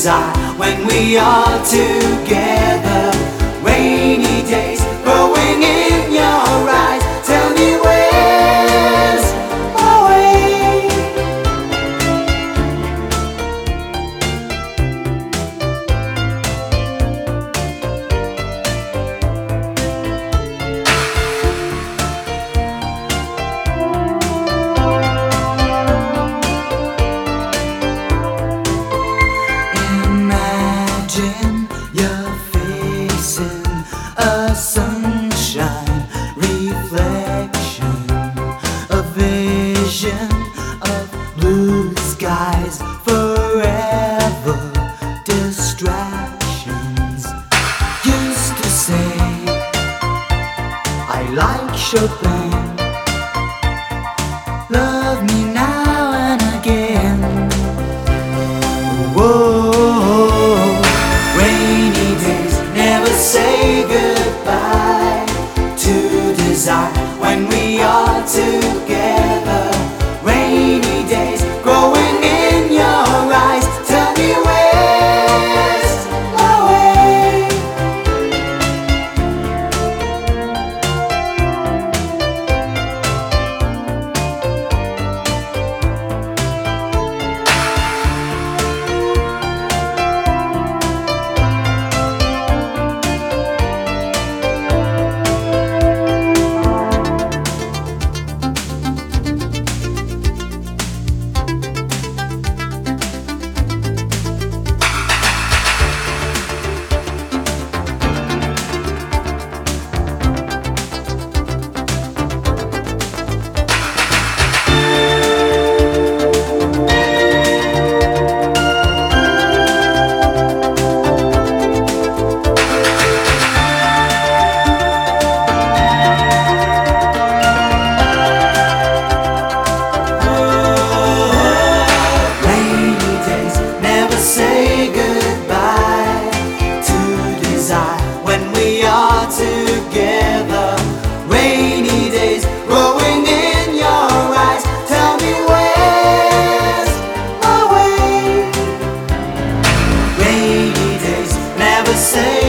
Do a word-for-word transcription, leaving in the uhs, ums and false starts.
desire when we are together. Rainy days growing in your eyes. Tell me where's my way? Imagine you're facing a sunshine reflection, a vision of blue skies, forever distractions. Used to say I like Chopin, love me now and again. Whoa, rainy days never say goodbye to desire when we are together. Rainy days growing in your eyes. Tell me where's my way? When we are together, rainy days growing in your eyes. Tell me where's my way? Rainy days never say